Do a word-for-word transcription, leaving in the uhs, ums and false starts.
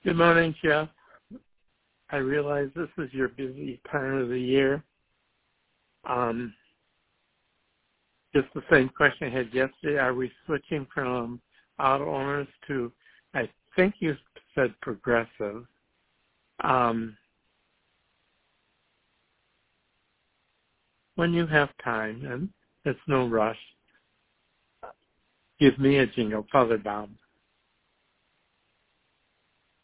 Good morning, Jeff. I realize this is your busy time of the year. Um, just the same question I had yesterday. Are we switching from auto owners to, I think you said progressive. Um, when you have time, and it's no rush, give me a jingle, Father Bob.